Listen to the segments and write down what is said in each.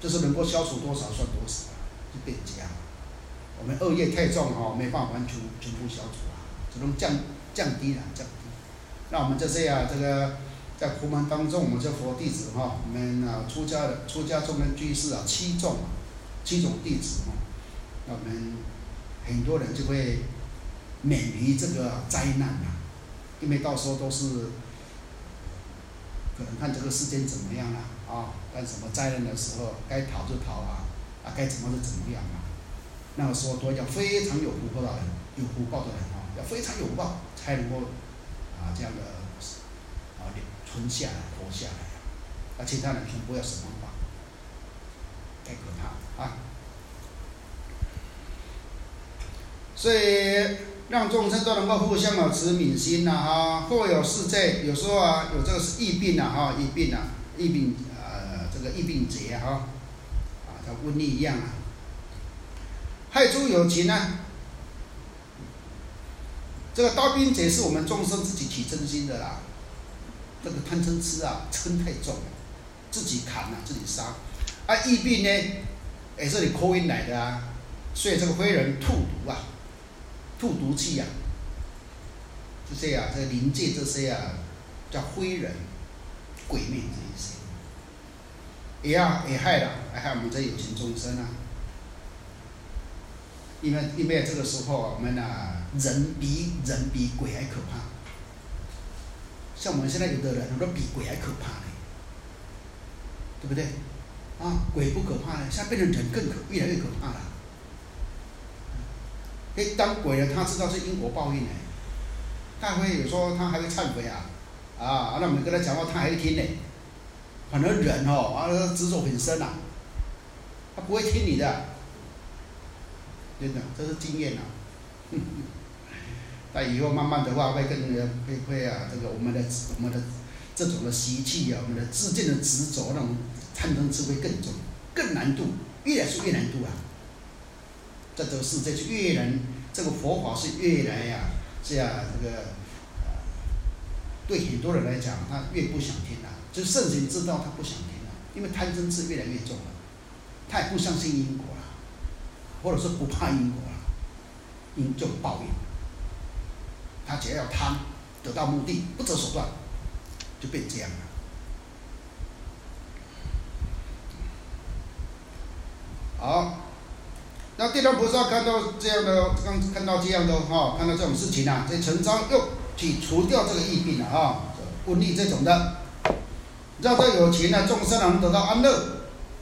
就是能够消除多少算多少，就变这样。我们恶业太重没办法完全部消除只能降低。那我们这些这个在佛门当中，我们这佛弟子我们出家众跟居士7种弟子那我们很多人就会免于这个灾难因为到时候都是可能看这个世间怎么样干什么灾难的时候，该逃就逃该怎么就怎么样那个时候都要非常有福报的人，要非常有福报才能够这样的存下来活下来其他人全部要什么法，太可怕所以让众生都能够互相持悯心或有世界，有时候有这个是疫病这个疫病劫像瘟疫一样害诸有情这个刀兵劫是我们众生自己起嗔心的啦，这个贪嗔痴嗔太重了，自己砍自己杀疫病呢也是你口音来的所以这个非人吐毒气这些这个灵界这些叫非人鬼魅这一些也害我们这有情众生因为这个时候我们人比鬼还可怕，像我们现在有的人都比鬼还可怕对不对鬼不可怕现在变成人越来越可怕了当鬼了他知道是因果报应他会有时候他还会忏悔那我们跟他讲话他还会听反而人执着很深他不会听你的，真的这是经验那以后慢慢的话会这个我们的这种的习气我们的自见的执着那种贪嗔痴会更重，更难度，越来越难度在这个世界就越难，这个佛法是越来这样这个对很多人来讲他越不想听就圣贤知道他不想听因为贪嗔痴越来越重他也不相信因果或者是不怕因果因就报应，他只要贪得到目的不择手段就变这样好，那地藏菩萨看到这样的看到这种事情这诚章又去除掉这个疫病瘟疫这种的，让这有情众生能得到安乐。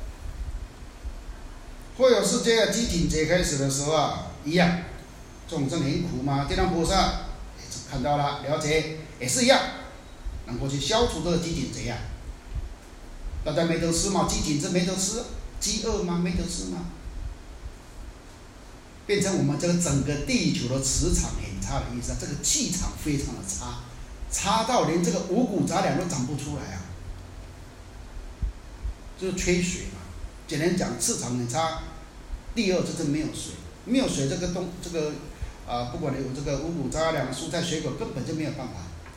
或有世界机警劫开始的时候一样，众生很苦嘛，地藏菩萨也是看到了了解，也是一样，能够去消除这个机警劫大家没得吃嘛，机警这没得吃，饥饿吗？没得吃吗？变成我们这个整个地球的磁场很差的意思这个气场非常的差到连这个五谷杂粮都长不出来就是缺水嘛。简单讲，市场很差。第二就是没有水，没有水这个不管有这个五谷杂粮、蔬菜水果，根本就没有办法，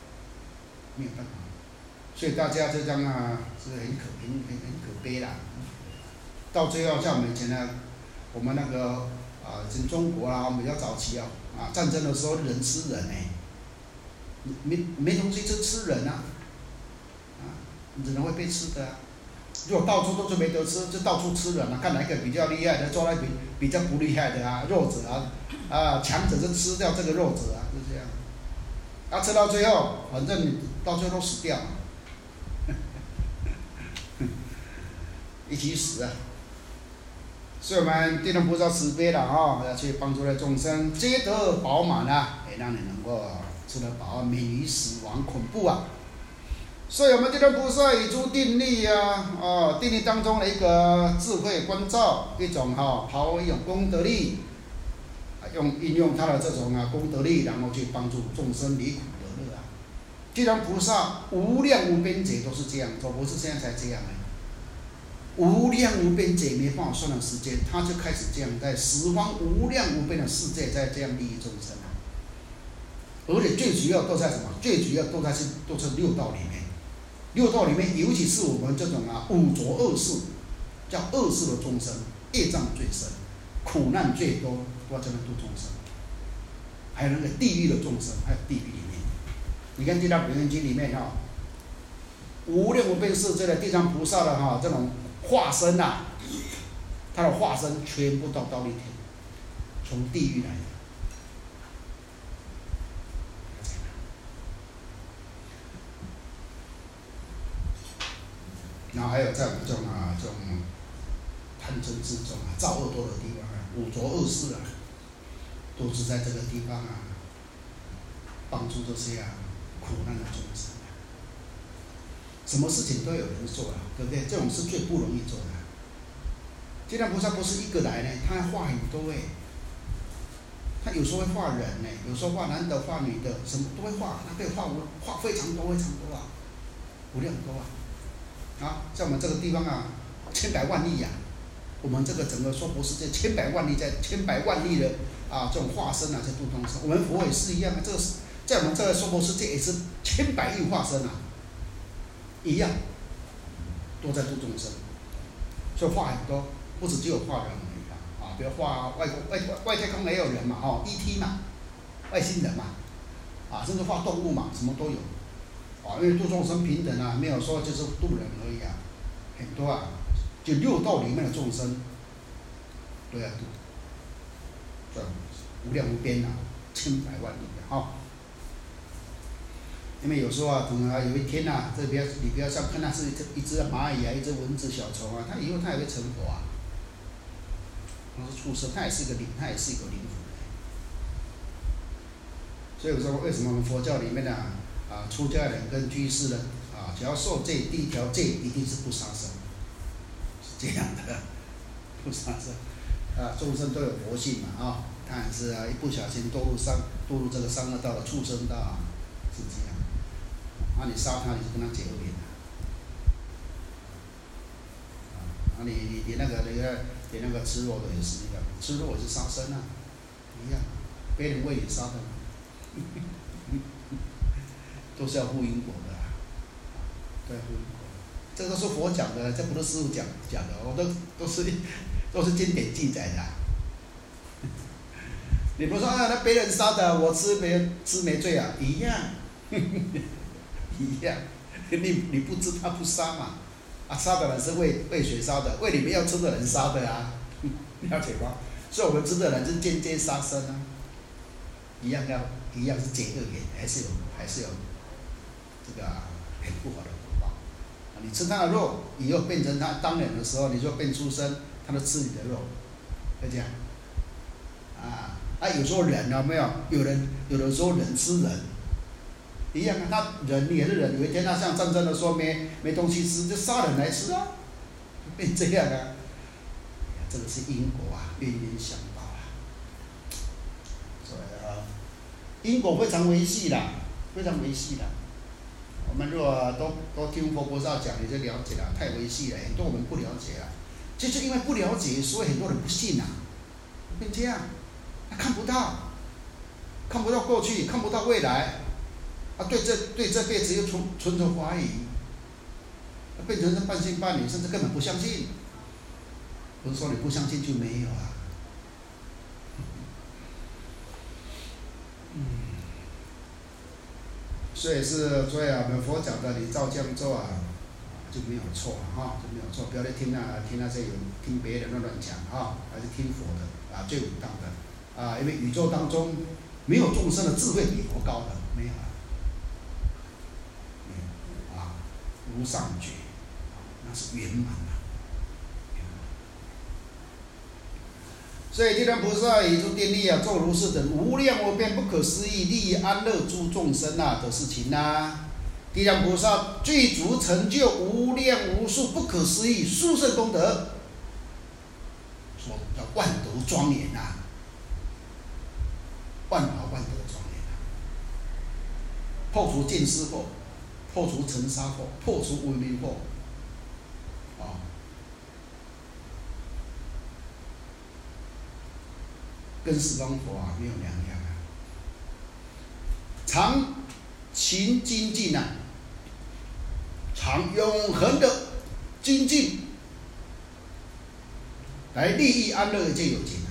所以大家就这样是很可悲啦。到最后像我们以前我们那个在中国我们比较早期战争的时候人吃人没东西吃人人会被吃的如果到处都是没得吃，就到处吃人看哪一个比较厉害的，抓那比较不厉害的弱者强者就吃掉这个弱者就这样吃到最后，反正你到最后都死掉一起死所以我们地藏菩萨慈悲要去帮助了众生皆得饱满也让你能够吃得饱，免于死亡恐怖所以我们地藏菩萨以诸定力定力当中的一个智慧关照，一种一种功德力，运用他的这种功德力，然后去帮助众生离苦得乐地藏菩萨无量无边劫都是这样做，不是现在才这样无量无边劫没办法算的时间，他就开始这样在十方无量无边的世界在这样利益众生而且最主要都在什么？最主要都是六道里面。六道里面，尤其是我们这种五浊恶世， 叫恶世的众生，业障最深，苦难最多，都要这边度众生。还有那个地狱的众生，还有地狱里面，你看《地藏本愿经》里面哈，无量无边世界的地藏菩萨的哈这种化身啊，他的化身全部到忉利天，从地狱来的。然后还有在我们这种贪嗔痴中造恶多的地方五浊恶世都是在这个地方帮助这些苦难的众生什么事情都有人做对不对？这种是最不容易做的。地藏菩萨不是一个来呢，他化很多他有时候会化人呢，有时候化男的、化女的，什么都会化，他可以化非常多非常多无量多像我们这个地方千百万亿我们这个整个娑婆世界千百万亿的这种化身在度众生。我们佛也是一样这个在我们这个娑婆世界也是千百亿化身一样，都在度众生，所以化很多，不止只有化人而已比如化外太空也有人嘛，ET 嘛，外星人嘛，甚至化动物嘛，什么都有。因为度众生平等没有说就是度人而已很多就六道里面的众生都要度，这无量无边千百万亿因为有时候可能有一天你不要像看那是一只蚂蚁一只蚊子小虫它以后它也会成佛它是畜生，它也是一个灵，它也是一个灵魂。所以我说为什么我们佛教里面出家人跟居士呢只要受戒，第一条戒一定是不杀生，是这样的，不杀生众生都有佛性嘛当然是一不小心堕入这个三恶道的畜生道是这样。你杀他，你是跟他结恶缘你那个吃肉的也是一样，吃肉也是杀生一样，别人为你杀的都是要负因果的对，负因果。这都是佛讲的，这不是师父讲的都是经典记载的你不说那别人杀的，我吃没罪一样一样，你不知他不杀嘛杀的人是为谁杀的？为你们要吃的人杀的了解吗？所以我们吃的人是间接杀生一样是结恶缘，还是有这个很不好的果报你吃他的肉，以后变成他当人的时候，你就变畜生，他就吃你的肉，会这样有时候人没有的时候人吃人一样他人也是人，有一天他像战争的时候没东西吃，就杀人来吃变这样这个是因果冤冤相报所以因果非常维系非常维系我们如果都听佛菩萨讲，你就了解太维系了，很多我们不了解就是因为不了解，所以很多人不信变这样，他看不到过去，看不到未来对这辈子又存着怀疑，变成是半信半疑，甚至根本不相信。不是说你不相信就没有所以我们佛讲的，你照这样做就没有错就没有错。不要再听那些听别人乱讲还是听佛的最稳当的因为宇宙当中没有众生的智慧比佛高的，没有无上觉那是圆满所以地藏菩萨以诸电力作如是等无量无边不可思议利益安乐诸众生的事情地藏菩萨具足成就无量无数不可思议殊胜功德，说叫万德庄严万德庄严破除见思惑，破除尘沙惑，破除无明惑跟十方佛没有两样常勤精进常永恒的精进来利益安乐一切有情啊，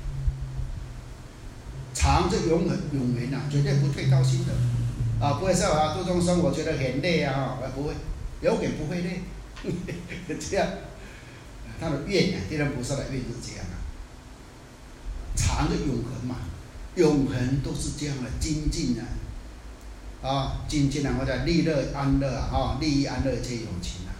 常就永远啊，绝对不退道心的啊，不会说啊度众生我觉得很累啊，不会，永远不会累，这样，他的愿啊，地藏菩萨的愿是这样啊，常就永恒嘛，永恒都是这样的精进啊，精进啊，或者利乐安乐啊，利益安乐一切有情啊。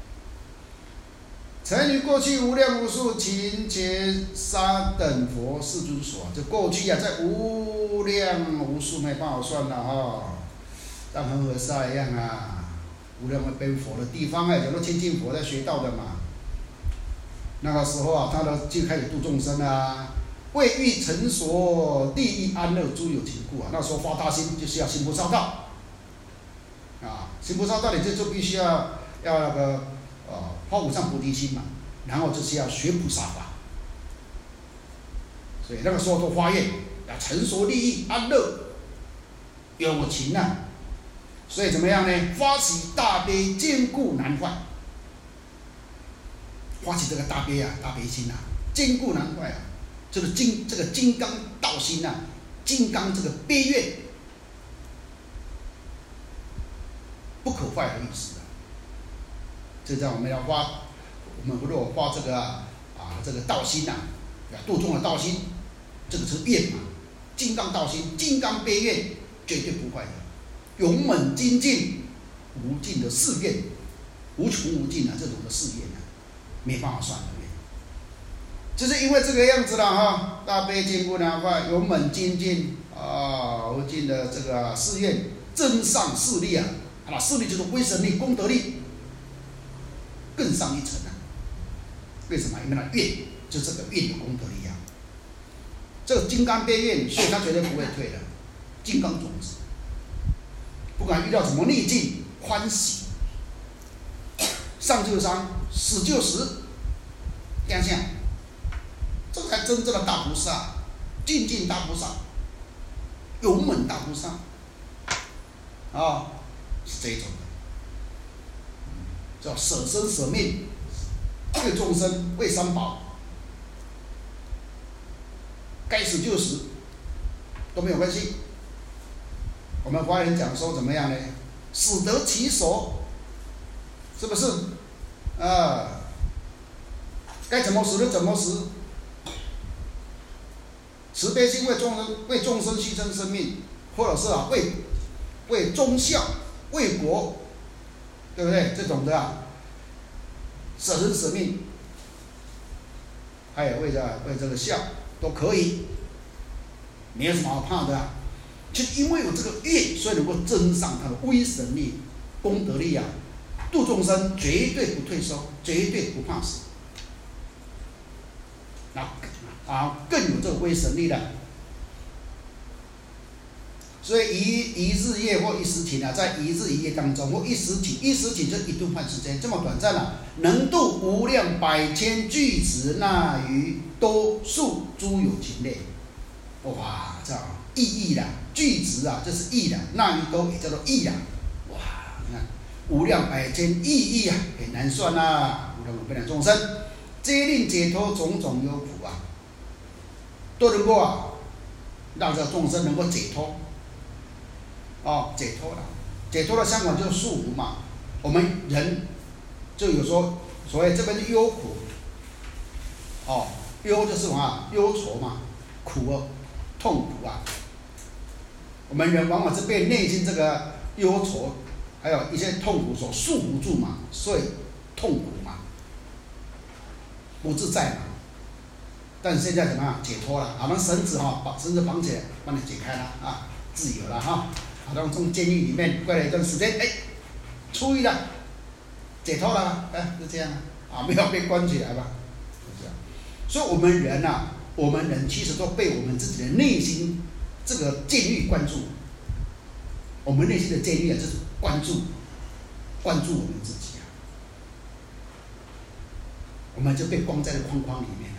曾于过去无量无数勤劫沙等佛世尊所，这过去啊，在无量无数没办法算了哈，像恒河沙一样啊，无量奔佛的地方啊，很多亲近佛在学道的嘛。那个时候啊，他就开始度众生啊，为欲成所利益安乐诸有情故啊，那时候发大心就是要行菩萨道啊，行菩萨道你就必须要那个。发无上菩提心嘛，然后就是要学菩萨法，所以那个时候都发愿要成所利益安乐有情啊，所以怎么样呢？发起大悲坚固难坏，发起这个大悲啊，大悲心啊，坚固难坏啊，这个金刚道心啊，金刚这个悲愿不可坏的意思。这叫我们要发，我们如果发这个这个道心度众的道心，这个是愿嘛，金刚道心，金刚悲愿，绝对不坏的，勇猛精进，无尽的誓愿，无穷无尽这种的誓愿没办法算的。就是因为这个样子了哈，大悲坚固难坏，勇猛精进无尽的这个誓愿，增上势力啊，势力就是威神力、功德力。更上一层啊！为什么？因为它愿就这个愿的功德力啊，这个金刚悲愿，所以它绝对不会退的。金刚种子，不管遇到什么逆境，欢喜，上就上，死就死，这样，这才真正的大菩萨，精进大菩萨，勇猛大菩萨是这种的。叫舍身舍命，为众生，为三宝，该死就死，都没有关系。我们华人讲说怎么样呢？死得其所，是不是？该怎么死就怎么死。慈悲心为众生牺牲生命，或者是为忠孝、为国。对不对？这种的舍身舍命，还有为这个孝都可以，没有什么好怕的就因为有这个愿，所以能够增上他的威神力、功德力啊，度众生绝对不退缩，绝对不怕死。更有这个威神力的。所以一日夜或一时顷在一日一夜当中，或一时顷就一顿饭时间，这么短暂能度无量百千俱胝那于多数诸有情类。哇，这意义啦，俱胝这是义啦，那于多也叫做义啦。哇，你看无量百千意义很难算无量无边众生，皆令解脱种种忧苦都能够让这众生能够解脱。解脱了，解脱的相反就是束缚嘛。我们人就有说，所谓这边的忧苦，忧就是什么？忧愁嘛，苦痛苦我们人往往是被内心这个忧愁，还有一些痛苦所束缚住嘛，所以痛苦嘛，不自在嘛。但是现在怎么样？解脱了，把绳子把绳子绑起来，帮你解开了自由了好像从监狱里面过了一段时间，出狱了，解脱了，就这样没有被关起来吧，就这样。所以我们人其实都被我们自己的内心这个监狱关住。我们内心的监狱就是关注我们自己我们就被关在框框里面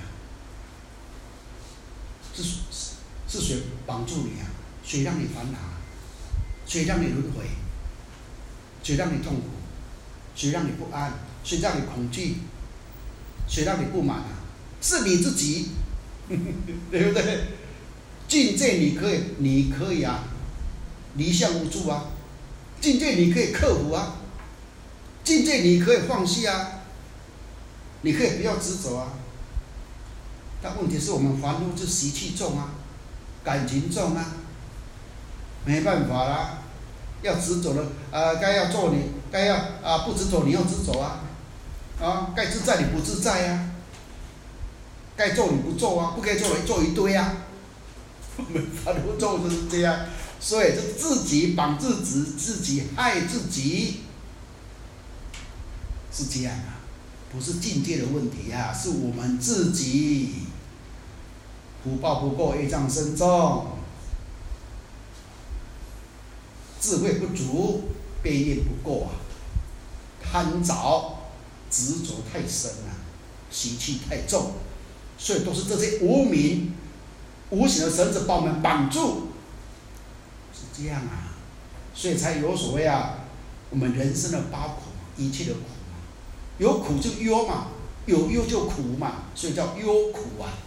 是谁绑住你谁让你烦恼？谁让你轮回？谁让你痛苦？谁让你不安？谁让你恐惧？谁让你不满是你自己，对不对？境界你可以啊，离相无助啊，境界你可以克服啊，境界你可以放弃啊，你可以不要执着啊。但问题是我们凡夫是习气重啊，感情重啊，没办法啦，要执着了，该要做你，该要不执着你要执着啊，该自在你不自在啊，该做你不做啊，不该做的做一堆啊。我们凡夫众就是这样，所以就自己绑自己，自己害自己，是这样啊，不是境界的问题啊，是我们自己福报不够，业障深重，智慧不足，悲业不够啊，贪着执着太深了，习气太重，所以都是这些无明无形的绳子把我们绑住，是这样啊，所以才有所谓啊，我们人生的八苦，一切的苦嘛，有苦就忧嘛，有忧就苦嘛，所以叫忧苦啊。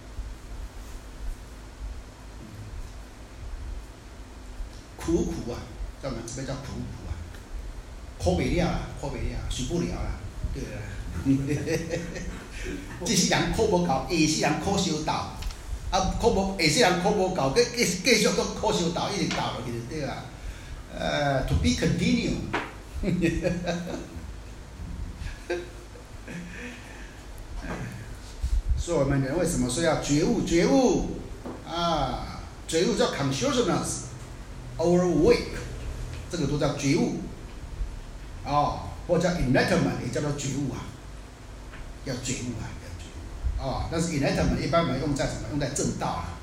苦苦啊，在我们这边叫苦苦啊，苦不了啦，苦不了，受不了啦，对啦。这世人苦无够，下世人苦修道。苦无下世人苦无够，继续搁苦修道，一直到落去就对啦。To be continue 所以我们人为什么说要觉悟？觉悟啊，觉悟叫 consciousness。Awake， 这个都叫觉悟，或者叫 enlightenment， 也叫做觉悟啊，要觉悟啊，要觉悟但是 enlightenment 一般我们用在什么？用在正道啊，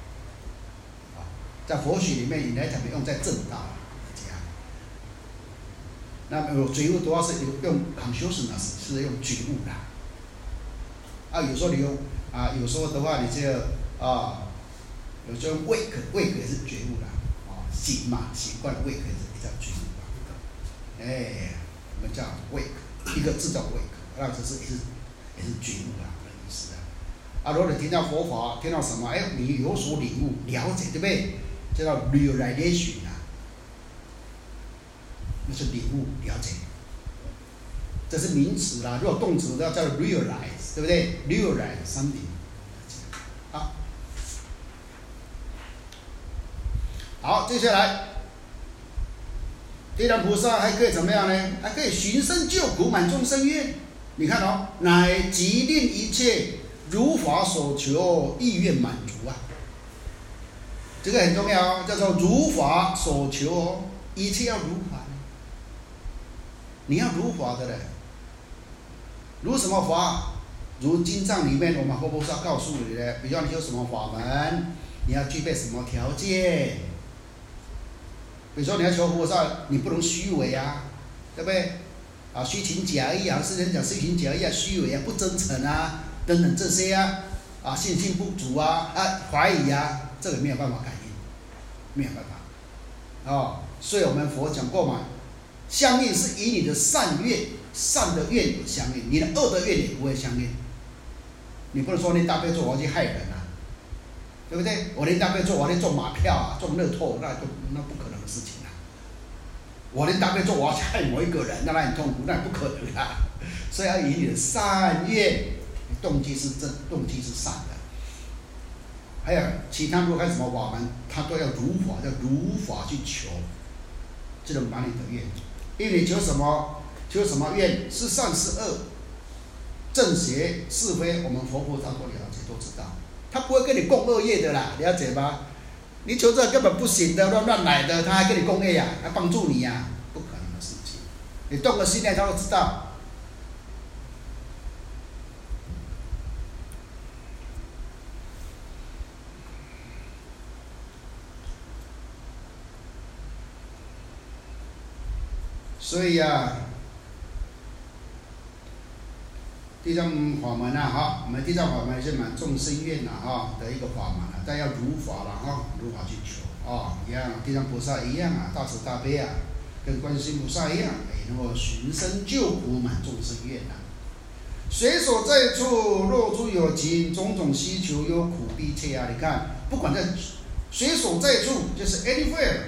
在佛学里面 enlightenment 用在正道啊，这样。那么觉悟主要是用 consciousness， 是用觉悟的。有时候你用有时候的话你就有时候 wake 也是觉悟的。醒嘛，习惯的 wake 也叫觉悟吧。我们叫 wake， 一个字叫 wake， 那只是也是觉悟的意思啊。如果你听到佛法，听到什么，你有所领悟、了解，对不对？这叫 realization 啊，那是领悟、了解。这是名词啦，如果动词要叫 realize， 对不对 ？realize something。好，接下来，地藏菩萨还可以怎么样呢？还可以寻声救苦，满众生愿。你看乃即令一切如法所求，意愿满足啊。这个很重要叫做如法所求一切要如法你要如法的嘞。如什么法？如经藏里面我们佛菩萨告诉你的，比如你修什么法门，你要具备什么条件。比如说你要求菩萨，你不能虚伪啊，对不对？虚情假意啊，世人讲虚情假意啊，虚伪啊，不真诚啊，等等这些信心不足啊，怀疑啊，这个没有办法改变，没有办法。所以我们佛讲过嘛，相应是以你的善愿、善的愿相应，你的恶的愿也不会相应。你不能说念大悲咒我要去害人啊，对不对？我念大悲咒我要去中马票啊，中乐透，那不可能的事情啊。我念大悲咒我要去害某一个人，让他很痛苦，那也不可能啊。所以要以你的善愿，动机是真，动机是善的。还有其他如果看什么法门，他都要如法，叫如法去求，这种满你的愿。因为你求什么愿，是善是恶，正邪是非，我们佛菩萨都了解，都知道。他不会跟你共恶业的啦，了解吗？你求这根本不行的，乱来的，他还跟你共业呀，还帮助你呀，不可能的事情。你动个心念，他都知道。所以地藏法门我们地藏法门是满众生愿的一个法门但要如法如法去求一样，地藏菩萨一样大慈大悲跟观世音菩萨一样，能够寻声救苦，满众生愿水所在处，若诸有情，种种需求，忧苦逼切啊！你看，不管在水所在处，就是 anywhere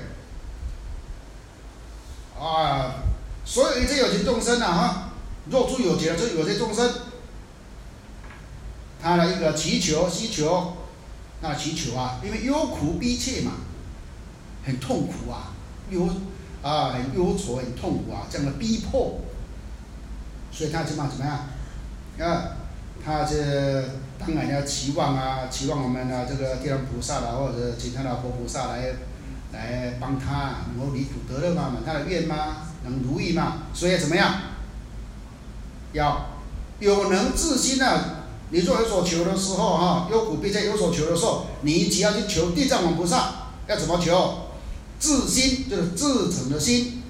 啊，所有一切有情众生啊，哈，若诸有情，就是有些众生，他的一个祈求、需求，那祈求啊，因为忧苦逼切嘛，很痛苦啊，很忧愁、很痛苦啊，这样的逼迫，所以他起码怎么样？他这当然要期望我们的这个地藏菩萨啦，或者其他的佛菩萨来帮他能够离苦得乐嘛，满他的愿嘛，能如意嘛，所以怎么样？要有能自心啊！你若有所求的时候哈，忧苦逼切有所求的时候，你只要去求地藏王菩萨，要怎么求？自心就是自诚的心，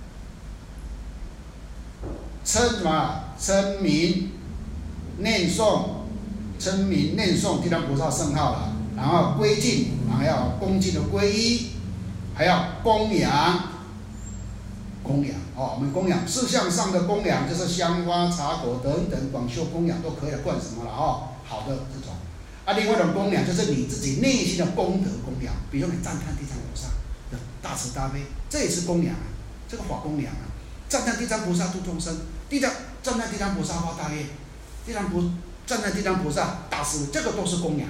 称什么？称名。念诵地藏菩萨圣号了，然后归敬，然后要恭敬的皈依，还要供养哦。我们供养事项上的供养就是香花茶果等等广修供养都可以了，灌什么了哦？好的这种啊，另外一种供养就是你自己内心的功德供养，比如你赞叹地藏菩萨的大慈大悲，这也是供养啊，这个法供养啊，赞叹地藏菩萨度众生，赞叹地藏菩萨发大愿。站在地藏菩萨大慈，这个都是供养。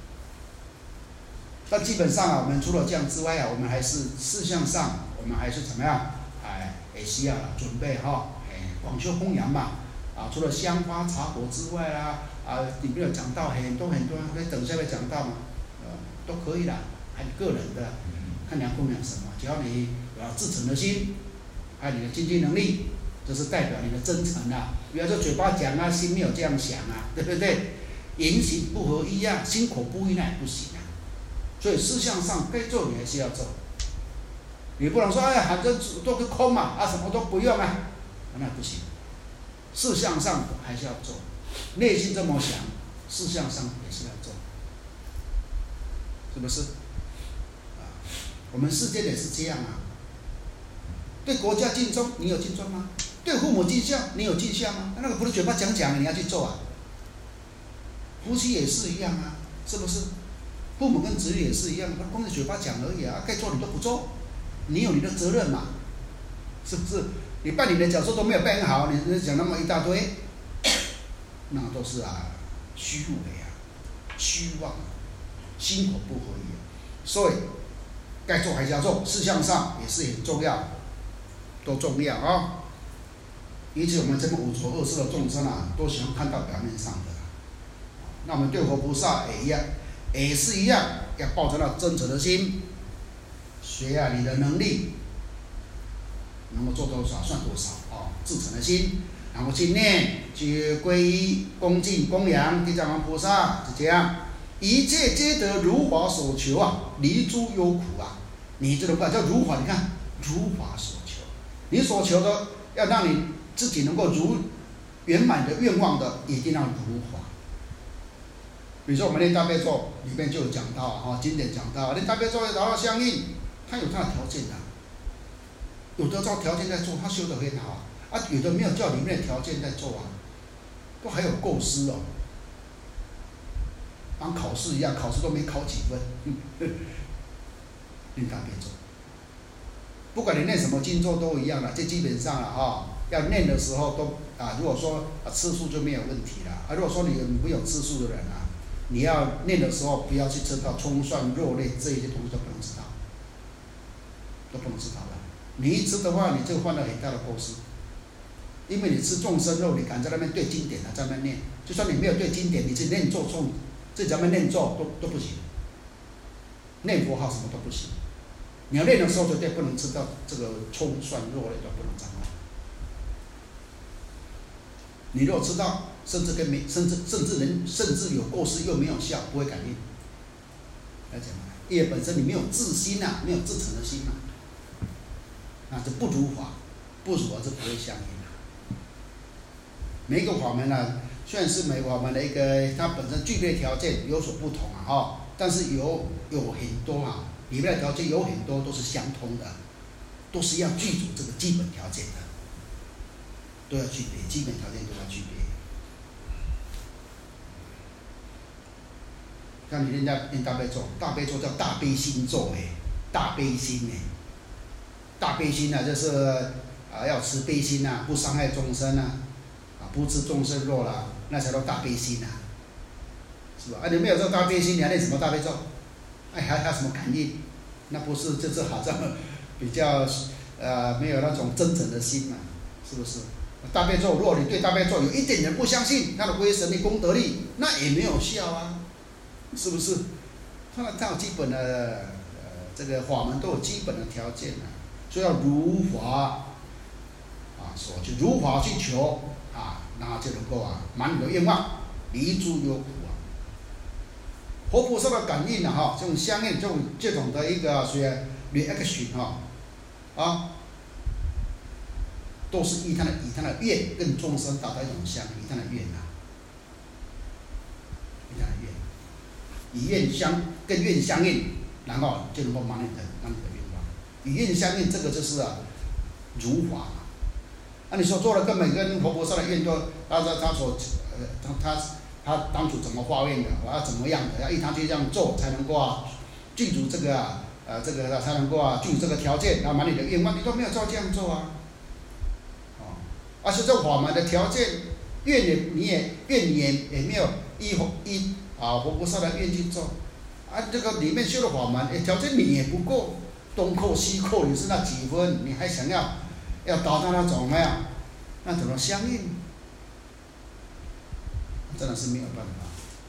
但基本上我们除了这样之外我们还是事项上，我们还是怎么样？也需要准备广修供养嘛。除了香花茶果之外里面有讲到很多，等下会讲到嘛，都可以啦，看你个人的，看你要供养什么，只要你有自诚的心，还有你的经济能力。这是代表你的真诚啊！不要说嘴巴讲心没有这样想对不对？言行不合一心口不一那也不行啊。所以事项上该做你还是要做，你不能说反正都是空嘛什么都不用那不行。事项上还是要做，内心这么想，事项上也是要做，是不是？我们世间也是这样对国家尽忠，你有尽忠吗？对父母尽孝，你有尽孝吗？那个不是嘴巴讲的，你要去做夫妻也是一样是不是？父母跟子女也是一样，光是嘴巴讲而已该做你都不做，你有你的责任嘛，是不是？你扮演的角色都没有扮演好，你讲那么一大堆，那都是虚伪虚妄，心口不合一所以该做还是要做，事项上也是很重要，都重要因此我们这么五浊恶世的众生都喜欢看到表面上的那我们对佛菩萨也是一样，要抱着那真诚的心，学你的能力能够做多少算多少自诚的心，然后去念，去皈依、恭敬、供养地藏王菩萨，是这样，一切皆得如法所求离诸忧苦你这种叫如法，你看如法所求，你所求的要让你自己能够如圆满的愿望的，一定要如法。比如说我们念大悲咒里面就有讲到经典讲到念大悲咒要达到相应，它有它的条件有的照条件在做，他修得很好有的没有照里面的条件在做都还有构思当考试一样，考试都没考几分念大悲咒，不管你念什么经咒都一样这基本上要念的时候都如果说吃素就没有问题了如果说你没有吃素的人你要念的时候不要去吃到葱蒜肉类这一些东西都不能吃到，你一吃的话，你就犯了很大的过失，因为你吃众生肉，你敢在那边对经典在那边念，就算你没有对经典，你自己念咒自己在那边念咒都不行，念佛号什么都不行。你要练的时候绝对不能吃到这个葱蒜肉类都不能障碍。你如果吃到，甚至有过失又没有效，不会感应。来讲因为本身你没有自心没有自诚的心那就不如法，不如法是不会相应每一个法门虽然是每个法门的一个它本身具备条件有所不同但是有很多里面的条件有很多都是相通的，都是要具足这个基本条件的，都要具备，基本条件都要具备。 看你人家念大悲咒，大悲咒叫大悲心咒大悲心大悲心就是要慈悲心不伤害众生不吃众生肉啦，那才叫大悲心是吧？你没有这大悲心，你还念什么大悲咒？还有什么感应？那不是就是好像比较没有那种真诚的心嘛，是不是？大悲咒，如果你对大悲咒有一点点不相信，它的威神力、功德力，那也没有效是不是？它有基本的这个法门都有基本的条件所以要如法所求，如法去求然后就能够满你的愿望，离诸忧苦活菩萨的感应这种相应这种的一个reaction 都是以他的愿跟众生达到一种相应，以他的愿以愿跟愿相应，然后就能够满你的愿望。以愿相应，这个就是如法你所做的根本跟活菩萨的愿都，他当初怎么发愿的，我要怎么样的，要依他去这样做，才能够具足这个才能够具足这个条件，然后满你的愿望，你都没有照这样做而且这法门的条件，愿你也没有依活菩萨的愿去做这个里面修的法门条件你也不够，东扣西扣，你是那几分，你还想要达到那种那怎么相应？真的是没有办法。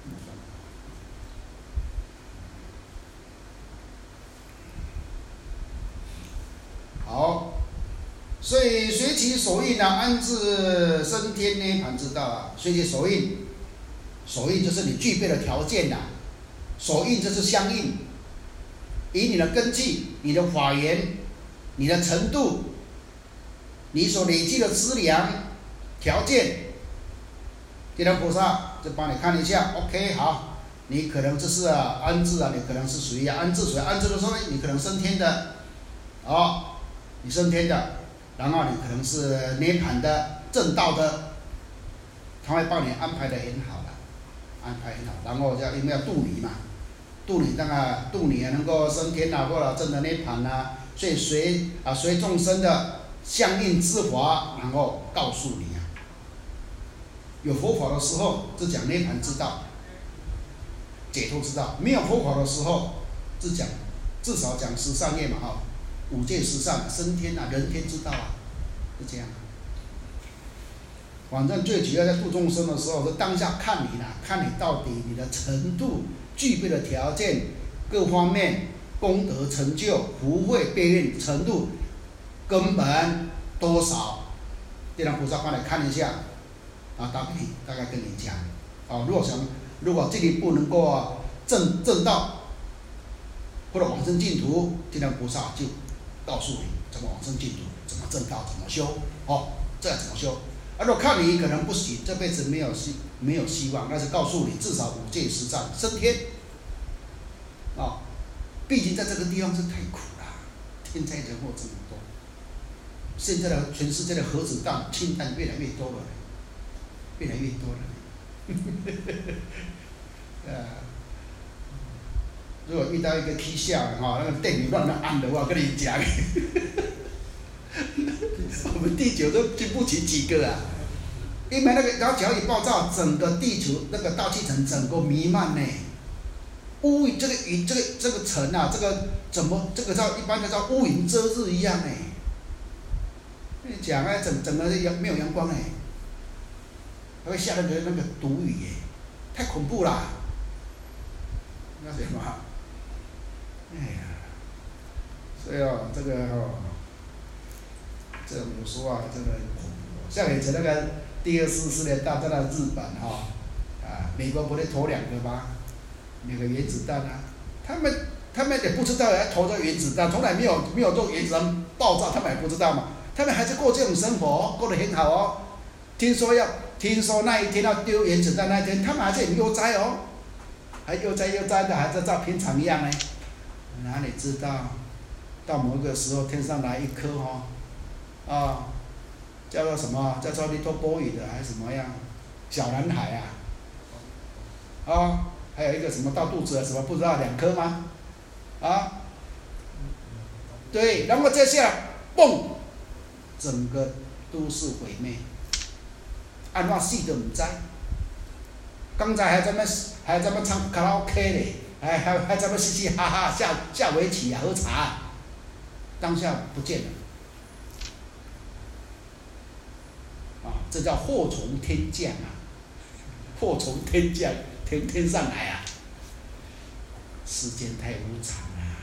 好，所以随其所应安置升天涅槃之道随其所应，所应就是你具备的条件所应就是相应，以你的根器、你的法源、你的程度、你所累积的资粮条件，地藏菩萨就帮你看一下 ，OK 好，你可能这是安置你可能是属于安置的时候你可能升天的，你升天的，然后你可能是涅槃的、正道的，他会帮你安排得很好然后因为要度你嘛，度你能够升天或者真的涅槃所以随众生的相应之法，然后告诉你有佛法的时候只讲涅槃之道、解脱之道，没有佛法的时候至少讲十善业嘛五戒十善、升天人天之道是这样反正最主要在度众生的时候，是当下看你到底你的程度、具备的条件、各方面功德成就、福慧悲愿程度根本多少，地藏菩萨帮你看一下大概跟你讲如果这里不能够正道或者往生净土，地藏菩萨就告诉你怎么往生净土，怎么正道，怎么修这怎么修如果看你可能不行，这辈子没有希望，那是告诉你至少五戒十善升天毕竟在这个地方是太苦了，天灾人祸这么多，现在的全世界的核子弹、氢弹越来越多了如果遇到一个踢下那个电流乱按的话，跟你讲我们地球都经不起几个因为然后只要一爆炸，整个地球那个大气层整个弥漫乌云这个层这个怎么一般叫乌云遮日一样讲整个没有阳光还会下那个毒雨太恐怖啦！那什么？所以这个这有时候真的很恐怖。像以前那个第二次世界大战的日本美国不是投2个吗？那个原子弹他们也不知道要投这原子弹，从来没有做原子弹爆炸，他们也不知道嘛。他们还是过这种生活，过得很好听说那一天要丢原子弹那一天，他们还是很悠哉还悠哉的，还是照平常一样哪里知道，到某个时候天上来一颗叫做什么？叫做 Little Boy 的还是什么样？小男孩还有一个什么到肚子了，什么不知道2颗吗？啊，对，然后接下来，嘣，整个都市毁灭，按怎死都唔知。刚才还在那唱卡拉 OK 嘞，还在那嘻嘻哈哈下围棋啊，喝茶，当下不见了。啊，这叫祸从天降啊！祸从天降，天上来啊！世间太无常了，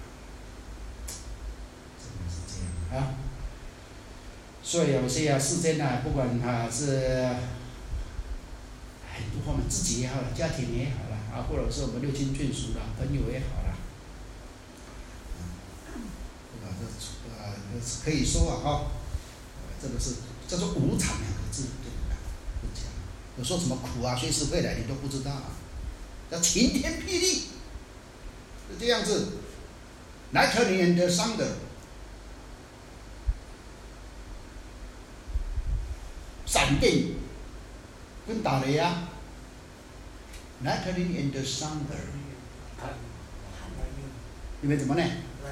真的是这样啊！所以有些世间啊，不管是很多方面，自己也好了，家庭也好了啊，或者是我们六亲眷属啦、朋友也好了，可以说啊，这是无常2个字，对不对？有说什么苦啊，随时会来，你都不知道啊，叫晴天霹雳，就这样子。Lightning and thunder， 闪电跟打雷啊 ，Lightning and thunder， 你们怎么念？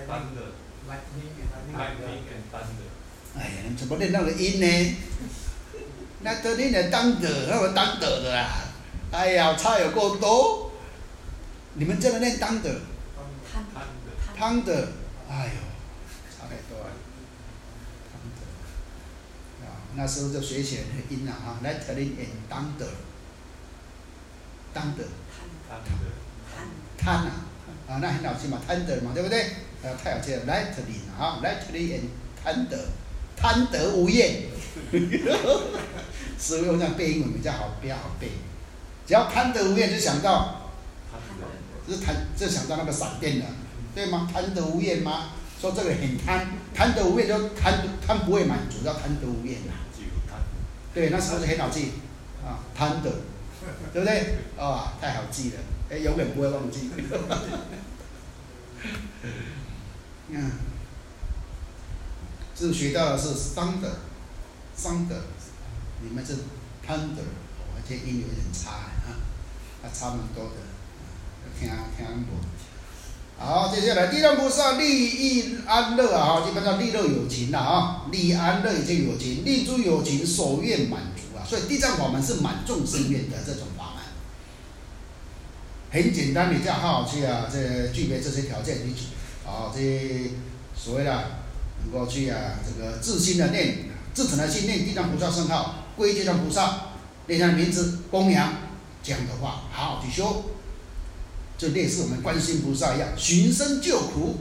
哎呀，你们怎么念那个音呢？那这里的当的，那个当的的啦，哎呀，差有够多。你们真的念当的，汤的，哎呦，差太多了。汤的，啊，那时候就学起来的音啊，哈 ，Lightning and thunder， thunder， 贪啊，啊，那很好听嘛 ，thunder 嘛，对不对？太好听了 ，Lightning 啊 ，Lightning and thunder， 贪得无厌。所以用这样背英文比较好，比较好背。只要贪得无厌，就想到，就想到那个闪电了，对吗？贪得无厌吗？说这个很贪得无厌就贪不会满足，要贪得无厌呐。对，那时候是很好记啊，贪得，对不对？啊，太好记了，永远不会忘记。这学到的是 thunder，你们是 thunder， 而且音有点差啊，差蛮多的，听无。好，接下来地藏菩萨利益安乐啊，基本上利乐有情了啊，利安乐已经有情，利诸有情，所愿满足啊，所以地藏法门是满众生愿的这种法门。很简单，你这样好好去啊，这具备这些条件，你这所谓的能够去这个自心的念，自诚的心念地藏菩萨圣号，归地藏菩萨，念他的名字供养，这样的话好好去修，就类似我们观世音菩萨一样，寻声救苦。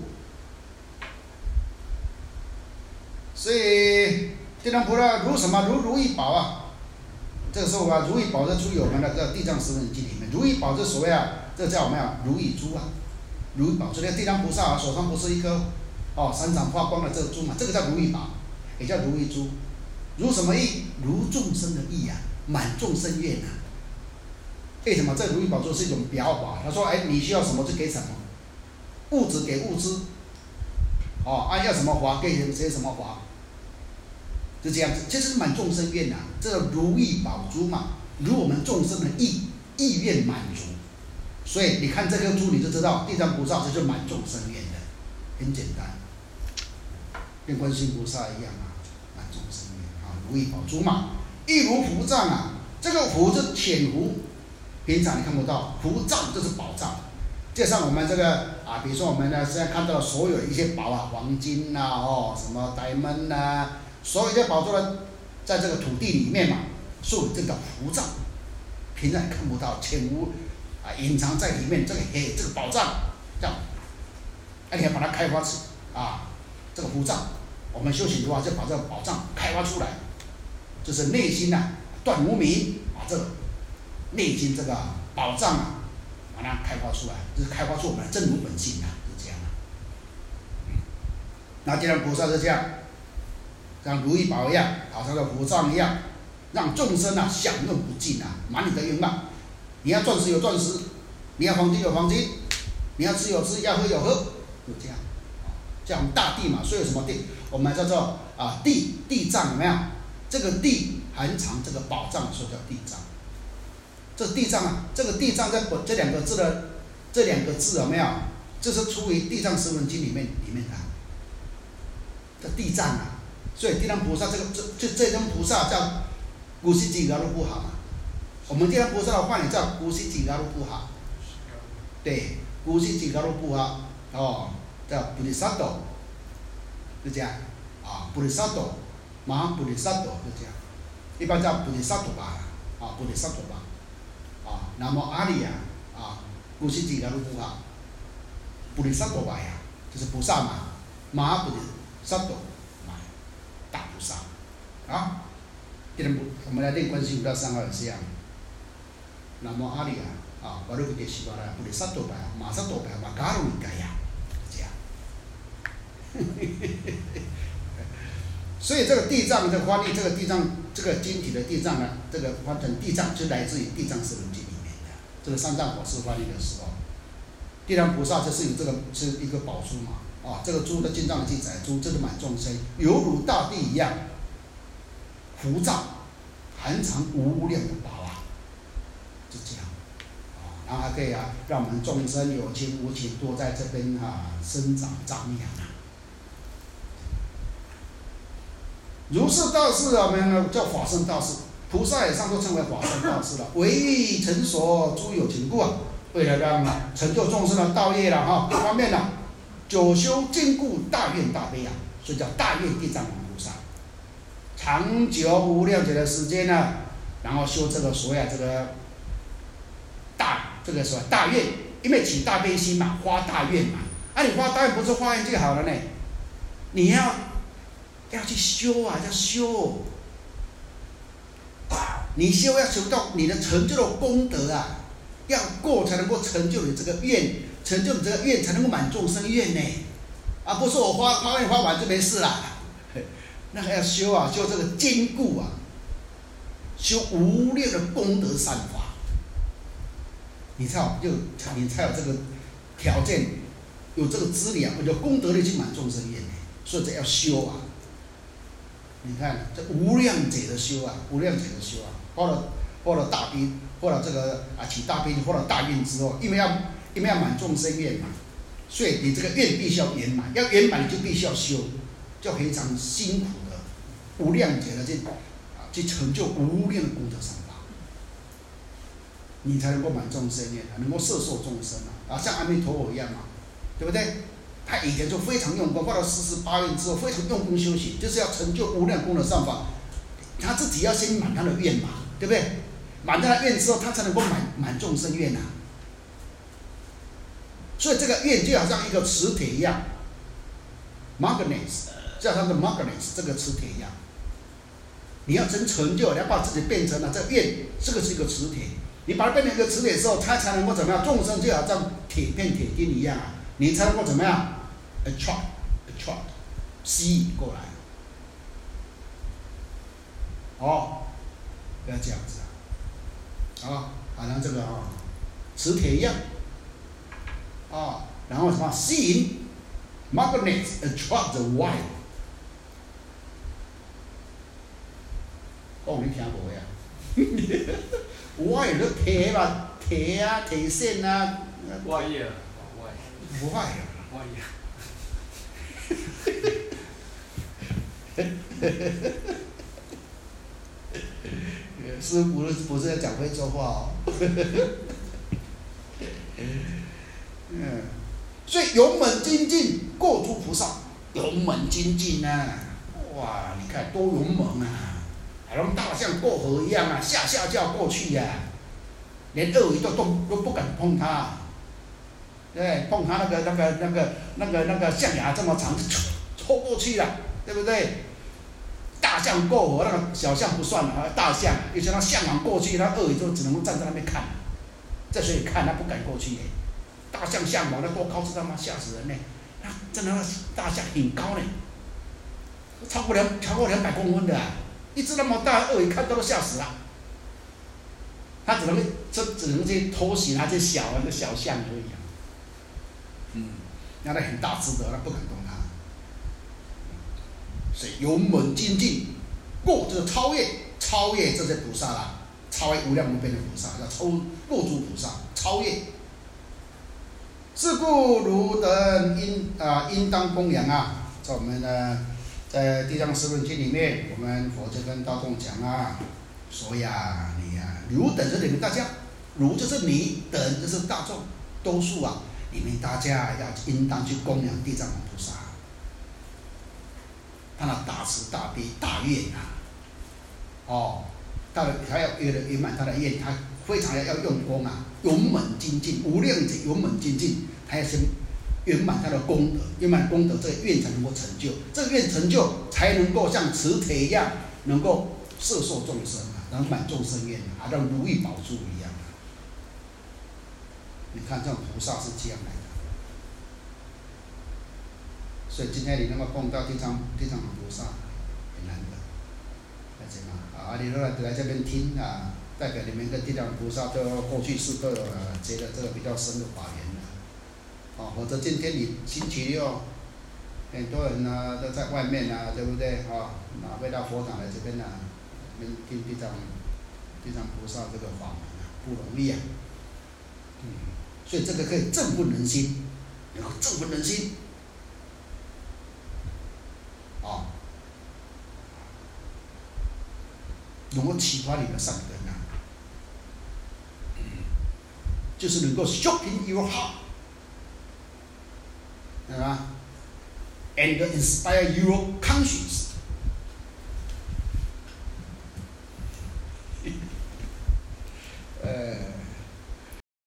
所以地藏菩萨如什么？如意宝啊！这个时候如意宝这出于我们那个地藏十轮经里面，如意宝这所谓这叫我们如意珠啊，如意宝。所以地藏菩萨手上不是一颗闪闪发光的这个珠嘛，这个叫如意宝，也叫如意珠。如什么意？如众生的意啊，满众生愿啊。为什么这如意宝珠是一种表法？他说，你需要什么就给什么，物质给物资，要什么法给谁什么法，就这样子。这是满众生愿啊，这个如意宝珠嘛，如我们众生的意愿满足。所以你看这颗珠，你就知道地藏菩萨这是满众生愿的，很简单，跟观世音菩萨一样啊，满众生愿啊，如意宝珠嘛，一如福藏啊，这个福是浅福。平常你看不到，福藏就是宝藏。就像我们这个比如说我们呢现在看到的所有一些宝啊，黄金啊，什么diamond啊，所有一些宝珠呢，在这个土地里面嘛，所以这叫福藏。平常看不到，潜伏隐藏在里面，这个宝藏，这样，你要把它开发出这个福藏。我们修行的话，就把这个宝藏开发出来，就是内心断无明这个。内心这个宝藏把它开发出来，就是开发出我们的真如本性就这样那地藏菩萨是这样，像如意宝一样，好像个福藏一样，让众生享用不尽满你的愿望。你要钻石有钻石，你要黄金有黄金，你要吃有吃，要喝有喝，就这样。像大地嘛，所以有什么地？我们叫做地藏，有没有？这个地含藏这个宝藏，所以叫地藏。 这地藏啊，这个地藏这两个字有没有？这是出于《地藏十轮经》里面的。这地藏啊，所以地藏菩萨这尊菩萨叫古西吉嘎鲁布哈嘛。我们地藏菩萨的梵语叫古西吉嘎鲁布哈。对，古西吉嘎鲁布哈叫布利萨多，就这样布利萨多，马哈布利萨多就这样，一般叫布利萨多巴布利萨多巴南无阿里古西吉嘎鲁布哈。布利萨多巴呀，就是菩萨嘛，马哈布利萨多嘛，大菩萨我们来练观世音菩萨三号也是一样。南无阿里巴鲁布杰西巴拉布利萨多巴马萨多巴马嘎鲁尼嘎呀，这样。所以这个地藏的翻译，这个地藏这个经体的地藏呢，这个翻成地藏就来自于《地藏十轮经》里面的这个三藏法师翻译的时候。地藏菩萨就是有这个是一个宝珠嘛，这个珠的经藏的记载，珠真的满众生，犹如大地一样，浮躁，含藏无量的宝就这样，然后还可以让我们众生有情无情多在这边生长长养如是大士我们呢叫法身大士，菩萨以上都称为法身大士了，唯欲成所诸有情故为了让成就众生的道业了各方面呢，久修坚固大愿大悲所以叫大愿地藏王菩萨，长久无量劫的时间呢，然后修这个所谓这个所谓大愿，因为起大悲心嘛，发大愿嘛，你发大愿不是发愿就好了呢，你要去修要修，你修要求到你的成就的功德要过才能够成就你这个愿，成就你这个愿才能够满众生愿呢，不是我发愿发完就没事了，那还要修修这个坚固修无量的功德善法，你才有这个条件，有这个资粮，有功德力去满众生愿呢，所以这要修你看这无量劫的修无量劫的修发了大悲，发了这个起大悲，发了大愿之后，因为要满众生愿嘛，所以你这个愿必须要圆满，要圆满你就必须要修，就非常辛苦的无量劫的去成就无量的功德善法，你才能够满众生愿能够摄受众生像阿弥陀佛一样对不对？他以前就非常用功，发了48愿之后，非常用功修行，就是要成就无量功德善法。他自己要先满他的愿嘛，对不对？满他的愿之后，他才能够满众生愿所以这个愿就好像一个磁铁一样 ，magnets， 就好像是 magnets 这个磁铁一样。你要真成就，你要把自己变成了这个愿，这个是一个磁铁。你把它变成一个磁铁之后，它才能够怎么样？众生就好像铁片、铁钉一样你才能够怎么样 ？attract， 吸引过来。不要这样子好像这个磁铁一样然后什么吸引 ，magnets attract the wire。你听无呀？wire 就铁嘛，铁铁线 wire。 不坏师父不是在讲会说话所以勇猛精进过诸菩萨，勇猛精进哇，你看多勇猛好像大象过河一样下就要过去连鳄鱼都不敢碰它。对，碰它那个象牙这么长，抽过去了，对不对？大象过河，那个小象不算了，大象，而且那象王过去，那鳄鱼就只能够站在那边看，在水里看，他不敢过去大象、象王那多高，知道吗？吓死人那真的大象很高超过200公分的一只那么大鳄鱼看到都吓死了。他只能去偷袭那些小象而已那很大只的，不敢动它。所以勇猛精进，过这个超越这些菩萨超越无量无边的菩萨，叫落诸菩萨，超越。是故汝等应当供养啊，在我们的在《地藏十轮经》里面，我们佛就跟大众讲啊，说呀，你呀，汝等是你们大家，汝就是你，等就是大众，多数啊，你们大家要应当去供养地藏王菩萨，他那大慈大悲大愿啊，哦，他要圆满他的愿，他非常要用功啊，勇猛精进，无量者勇猛精进，他要先圆满他的功德，圆满功德，这个愿才能够成就，这个愿成就才能够像磁铁一样，能够摄受众生啊，能满众生愿啊，让如意宝珠一样啊。你看这种菩萨是这样来的，所以今天你能够碰到地藏王菩萨很难得，了解吗？啊，你来这边听啊，代表你们跟地藏王菩萨都过去世都有结了这个比较深的法缘了。哦，否则今天你星期六，很多人呢都在外面啊，对不对？啊，为到佛堂来这边啊，我们听地藏菩萨这个法门啊，不容易啊。所以这个可以振奋人心，能够振奋人心。啊，能够启发你的善根啊，就是能够 sharpen your heart， 对吧？And inspire your conscience，